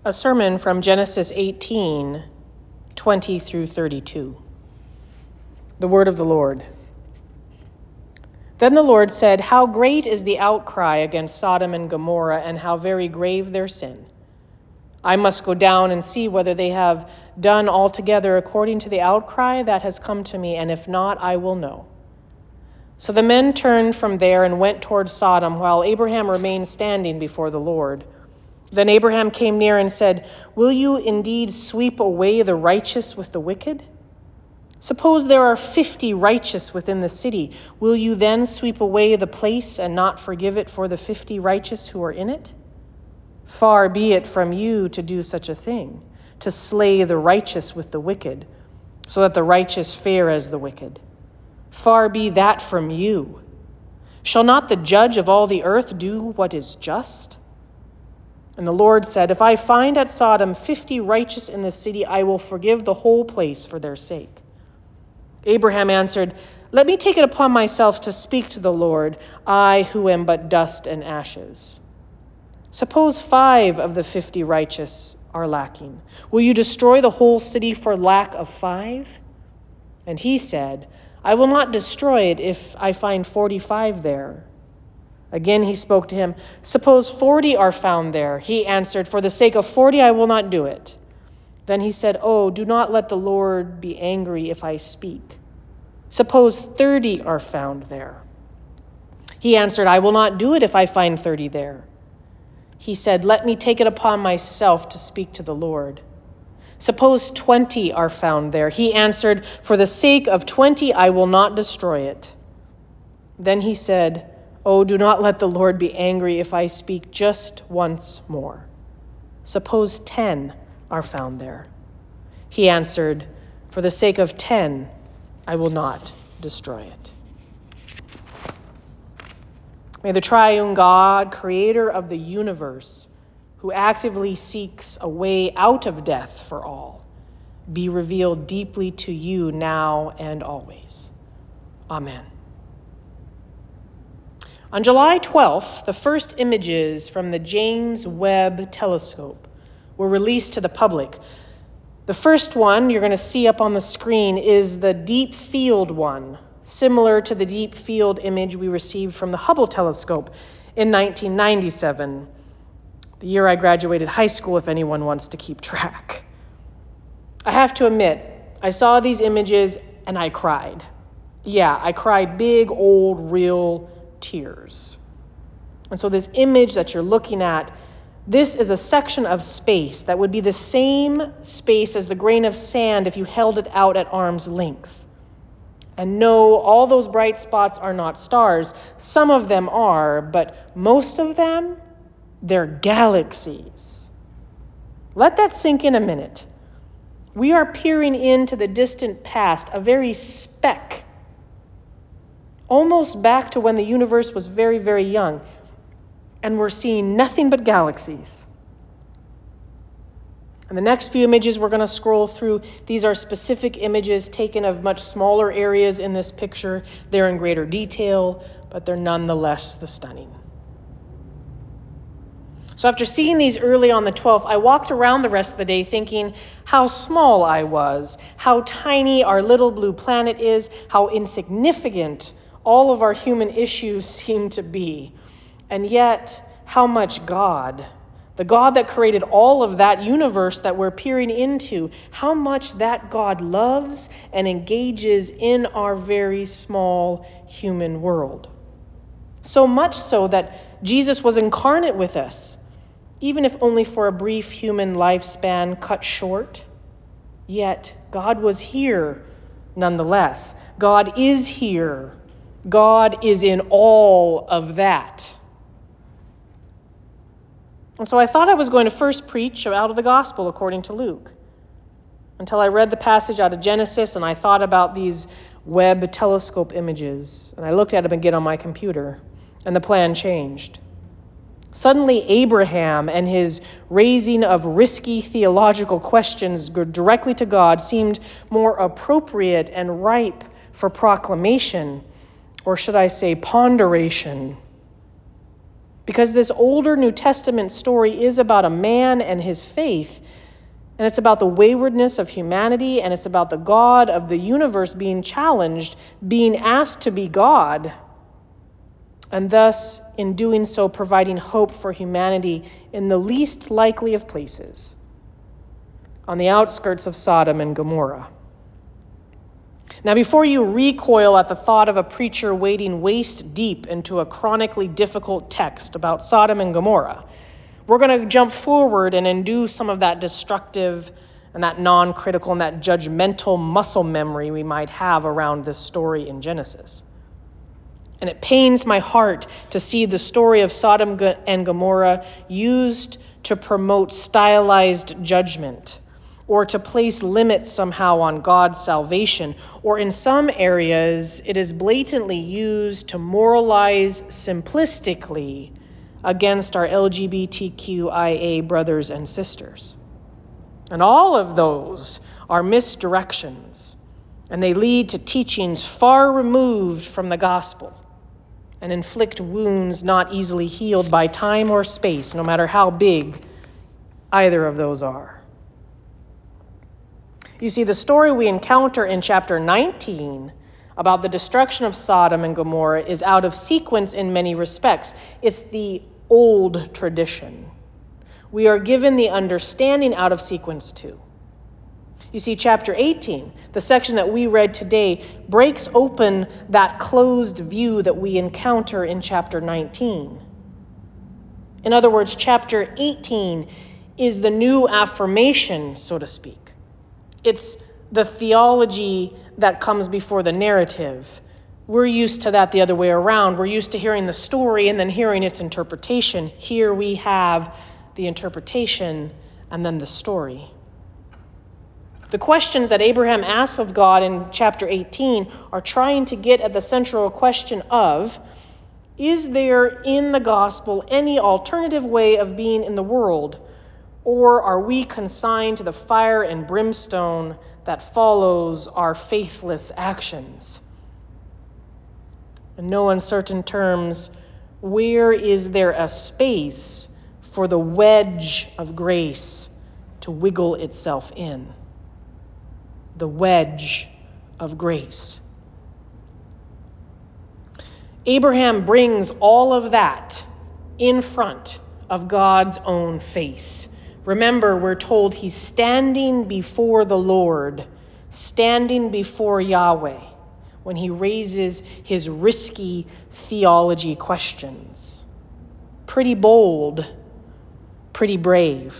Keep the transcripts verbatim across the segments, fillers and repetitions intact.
A sermon from Genesis eighteen, twenty through thirty-two. The word of the Lord. Then the Lord said, "How great is the outcry against Sodom and Gomorrah, and how very grave their sin. I must go down and see whether they have done altogether according to the outcry that has come to me, and if not, I will know." So the men turned from there and went toward Sodom, while Abraham remained standing before the Lord. Then Abraham came near and said, "Will you indeed sweep away the righteous with the wicked? Suppose there are fifty righteous within the city. Will you then sweep away the place and not forgive it for the fifty righteous who are in it? Far be it from you to do such a thing, to slay the righteous with the wicked, so that the righteous fare as the wicked. Far be that from you. Shall not the judge of all the earth do what is just?" And the Lord said, "If I find at Sodom fifty righteous in the city, I will forgive the whole place for their sake." Abraham answered, "Let me take it upon myself to speak to the Lord, I who am but dust and ashes. Suppose five of the fifty righteous are lacking. Will you destroy the whole city for lack of five?" And he said, "I will not destroy it if I find forty-five there." Again he spoke to him, "Suppose forty are found there." He answered, "For the sake of forty I will not do it." Then he said, "Oh, do not let the Lord be angry if I speak. Suppose thirty are found there." He answered, "I will not do it if I find thirty there." He said, "Let me take it upon myself to speak to the Lord. Suppose twenty are found there." He answered, "For the sake of twenty I will not destroy it." Then he said, "Oh, do not let the Lord be angry if I speak just once more. Suppose ten are found there." He answered, "For the sake of ten, I will not destroy it." May the triune God, creator of the universe, who actively seeks a way out of death for all, be revealed deeply to you now and always. Amen. On July twelfth, the first images from the James Webb Telescope were released to the public. The first one you're going to see up on the screen is the Deep Field one, similar to the Deep Field image we received from the Hubble telescope in nineteen ninety-seven, the year I graduated high school, if anyone wants to keep track. I have to admit, I saw these images and I cried. Yeah, I cried big, old, real tears. And so this image that you're looking at, this is a section of space that would be the same space as the grain of sand if you held it out at arm's length. And no, all those bright spots are not stars. Some of them are, but most of them, they're galaxies. Let that sink in a minute. We are peering into the distant past, a very speck, almost back to when the universe was very, very young. And we're seeing nothing but galaxies. And the next few images we're going to scroll through, these are specific images taken of much smaller areas in this picture. They're in greater detail, but they're nonetheless the stunning. So after seeing these early on the twelfth, I walked around the rest of the day thinking how small I was, how tiny our little blue planet is, how insignificant all of our human issues seem to be. And yet, how much God, the God that created all of that universe that we're peering into, how much that God loves and engages in our very small human world. So much so that Jesus was incarnate with us, even if only for a brief human lifespan cut short. Yet, God was here nonetheless. God is here. God is in all of that. And so I thought I was going to first preach out of the gospel according to Luke, until I read the passage out of Genesis and I thought about these Webb telescope images. And I looked at them again on my computer, and the plan changed. Suddenly, Abraham and his raising of risky theological questions directly to God seemed more appropriate and ripe for proclamation, or should I say ponderation. Because this older New Testament story is about a man and his faith, and it's about the waywardness of humanity, and it's about the God of the universe being challenged, being asked to be God, and thus, in doing so, providing hope for humanity in the least likely of places, on the outskirts of Sodom and Gomorrah. Now, before you recoil at the thought of a preacher wading waist deep into a chronically difficult text about Sodom and Gomorrah, we're going to jump forward and undo some of that destructive and that non-critical and that judgmental muscle memory we might have around this story in Genesis. And it pains my heart to see the story of Sodom and Gomorrah used to promote stylized judgment, or to place limits somehow on God's salvation, or in some areas it is blatantly used to moralize simplistically against our L G B T Q I A brothers and sisters. And all of those are misdirections, and they lead to teachings far removed from the gospel and inflict wounds not easily healed by time or space, no matter how big either of those are. You see, the story we encounter in chapter nineteen about the destruction of Sodom and Gomorrah is out of sequence in many respects. It's the old tradition. We are given the understanding out of sequence too. You see, chapter eighteen, the section that we read today, breaks open that closed view that we encounter in chapter nineteen. In other words, chapter eighteen is the new affirmation, so to speak. It's the theology that comes before the narrative. We're used to that the other way around. We're used to hearing the story and then hearing its interpretation. Here we have the interpretation and then the story. The questions that Abraham asks of God in chapter eighteen are trying to get at the central question of, is there in the gospel any alternative way of being in the world? Or are we consigned to the fire and brimstone that follows our faithless actions? In no uncertain terms, where is there a space for the wedge of grace to wiggle itself in? The wedge of grace. Abraham brings all of that in front of God's own face. Remember, we're told he's standing before the Lord, standing before Yahweh, when he raises his risky theology questions. Pretty bold, pretty brave.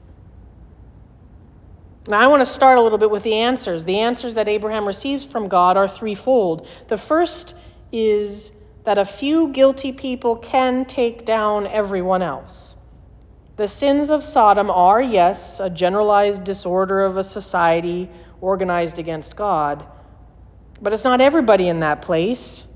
Now, I want to start a little bit with the answers. The answers that Abraham receives from God are threefold. The first is that a few guilty people can take down everyone else. The sins of Sodom are, yes, a generalized disorder of a society organized against God, but it's not everybody in that place.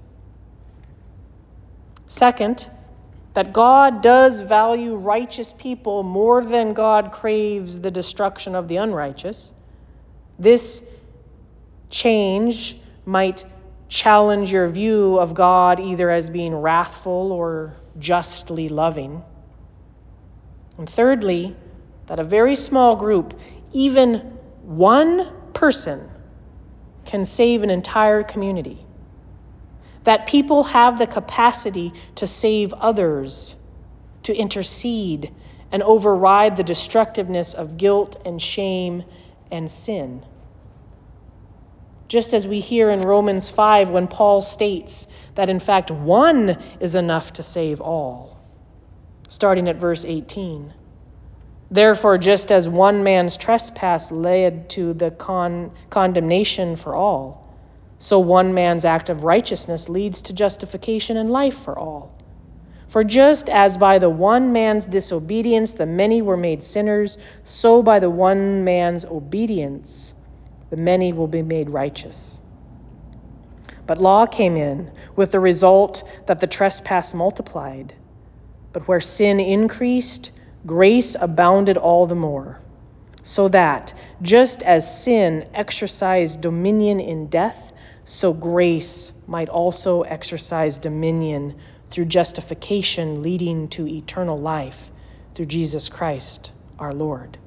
Second, that God does value righteous people more than God craves the destruction of the unrighteous. This change might challenge your view of God either as being wrathful or justly loving. And thirdly, that a very small group, even one person, can save an entire community. That people have the capacity to save others, to intercede and override the destructiveness of guilt and shame and sin. Just as we hear in Romans five when Paul states that in fact one is enough to save all. Starting at verse eighteen. Therefore, just as one man's trespass led to the con- condemnation for all, so one man's act of righteousness leads to justification and life for all. For just as by the one man's disobedience the many were made sinners, so by the one man's obedience the many will be made righteous. But law came in with the result that the trespass multiplied. But where sin increased, grace abounded all the more, so that, just as sin exercised dominion in death, so grace might also exercise dominion through justification leading to eternal life through Jesus Christ our Lord.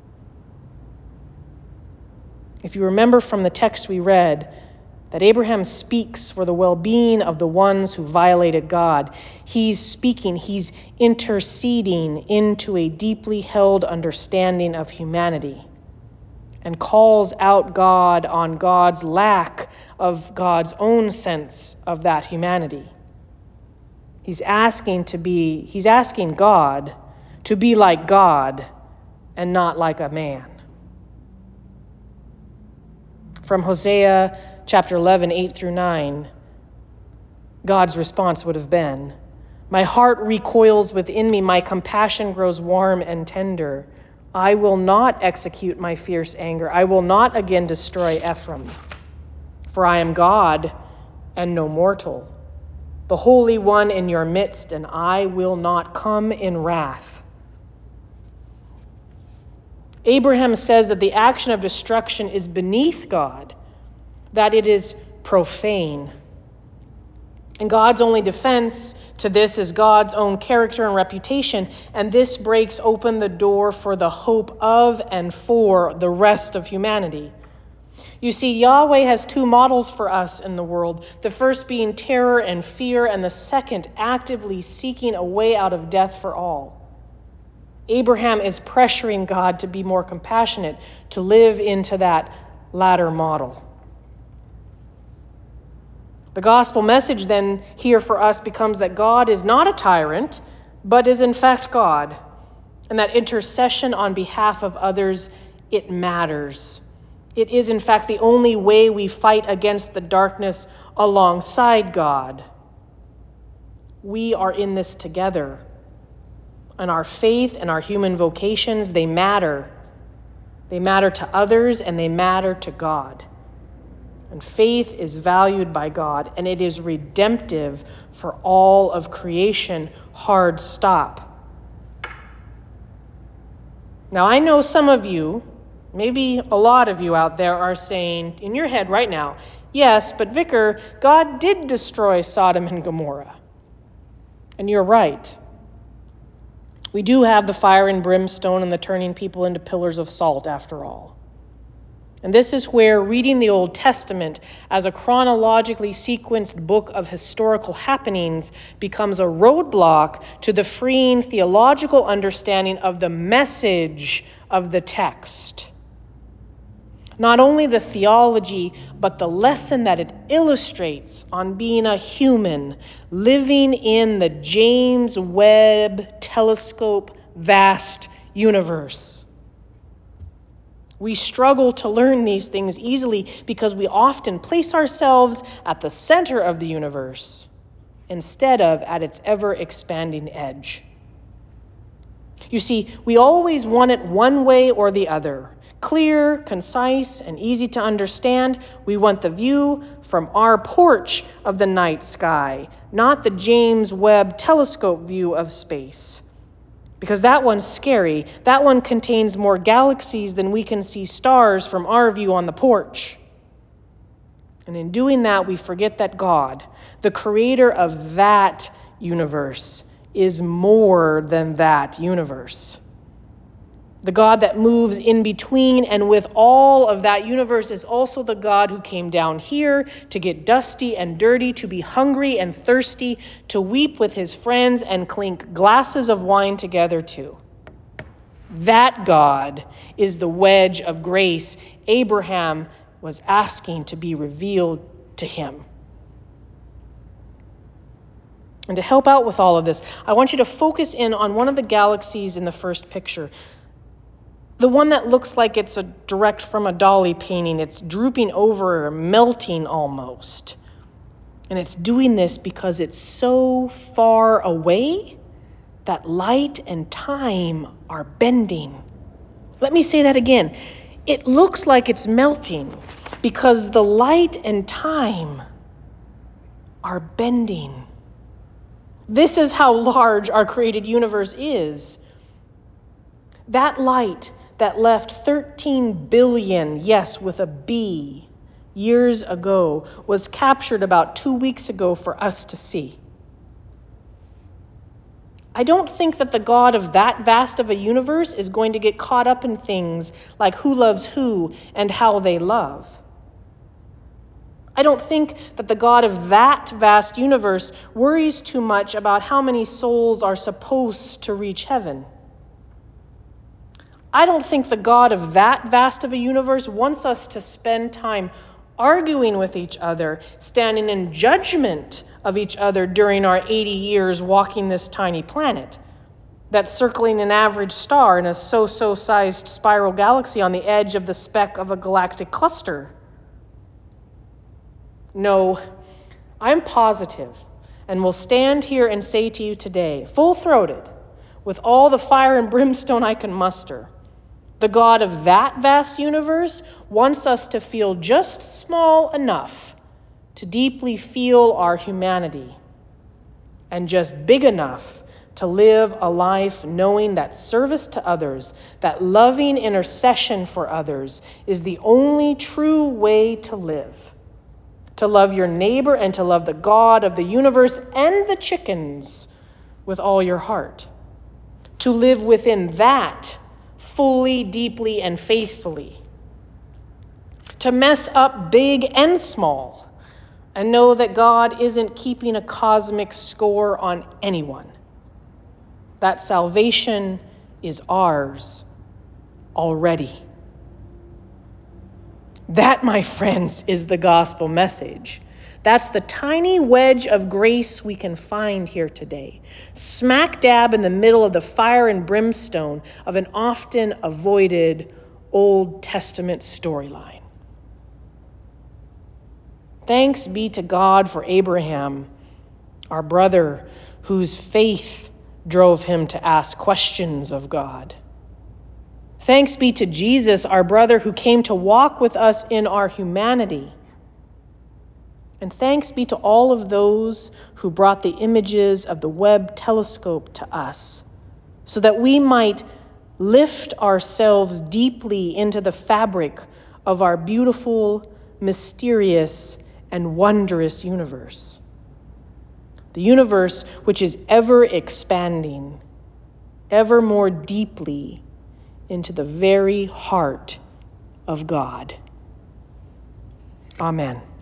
If you remember from the text we read that Abraham speaks for the well-being of the ones who violated God, he's speaking, he's interceding into a deeply held understanding of humanity and calls out God on God's lack of God's own sense of that humanity. He's asking to be, he's asking God to be like God and not like a man. From Hosea chapter eleven, eight through nine, God's response would have been, "My heart recoils within me, my compassion grows warm and tender. I will not execute my fierce anger. I will not again destroy Ephraim. For I am God and no mortal, the Holy One in your midst, and I will not come in wrath." Abraham says that the action of destruction is beneath God, that it is profane. And God's only defense to this is God's own character and reputation, and this breaks open the door for the hope of and for the rest of humanity. You see, Yahweh has two models for us in the world, the first being terror and fear, and the second actively seeking a way out of death for all. Abraham is pressuring God to be more compassionate, to live into that latter model. The gospel message then here for us becomes that God is not a tyrant, but is in fact God, and that intercession on behalf of others, it matters. It is in fact the only way we fight against the darkness alongside God. We are in this together, and our faith and our human vocations, they matter. They matter to others and they matter to God. And faith is valued by God, and it is redemptive for all of creation. Hard stop. Now, I know some of you, maybe a lot of you out there, are saying in your head right now, yes, but Vicar, God did destroy Sodom and Gomorrah. And you're right. We do have the fire and brimstone and the turning people into pillars of salt, after all. And this is where reading the Old Testament as a chronologically sequenced book of historical happenings becomes a roadblock to the freeing theological understanding of the message of the text. Not only the theology, but the lesson that it illustrates on being a human living in the James Webb Telescope vast universe. We struggle to learn these things easily because we often place ourselves at the center of the universe instead of at its ever-expanding edge. You see, we always want it one way or the other. Clear, concise, and easy to understand. We want the view from our porch of the night sky, not the James Webb Telescope view of space. Because that one's scary. That one contains more galaxies than we can see stars from our view on the porch. And in doing that, we forget that God, the creator of that universe, is more than that universe. The God that moves in between and with all of that universe is also the God who came down here to get dusty and dirty, to be hungry and thirsty, to weep with his friends and clink glasses of wine together too. That God is the wedge of grace Abraham was asking to be revealed to him. And to help out with all of this, I want you to focus in on one of the galaxies in the first picture. The one that looks like it's a direct from a Dali painting. It's drooping over, melting almost. And it's doing this because it's so far away that light and time are bending. Let me say that again. It looks like it's melting because the light and time are bending. This is how large our created universe is. That light that left thirteen billion, yes, with a B, years ago, was captured about two weeks ago for us to see. I don't think that the God of that vast of a universe is going to get caught up in things like who loves who and how they love. I don't think that the God of that vast universe worries too much about how many souls are supposed to reach heaven. I don't think the God of that vast of a universe wants us to spend time arguing with each other, standing in judgment of each other during our eighty years walking this tiny planet that's circling an average star in a so-so sized spiral galaxy on the edge of the speck of a galactic cluster. No, I'm positive and will stand here and say to you today, full-throated, with all the fire and brimstone I can muster, the God of that vast universe wants us to feel just small enough to deeply feel our humanity, and just big enough to live a life knowing that service to others, that loving intercession for others, is the only true way to live. To love your neighbor and to love the God of the universe and the chickens with all your heart. To live within that fully, deeply, and faithfully. To mess up big and small and know that God isn't keeping a cosmic score on anyone. That salvation is ours already. That, my friends, is the gospel message. That's the tiny wedge of grace we can find here today, smack dab in the middle of the fire and brimstone of an often avoided Old Testament storyline. Thanks be to God for Abraham, our brother, whose faith drove him to ask questions of God. Thanks be to Jesus, our brother, who came to walk with us in our humanity. And thanks be to all of those who brought the images of the Webb telescope to us, so that we might lift ourselves deeply into the fabric of our beautiful, mysterious, and wondrous universe. The universe which is ever expanding, ever more deeply into the very heart of God. Amen.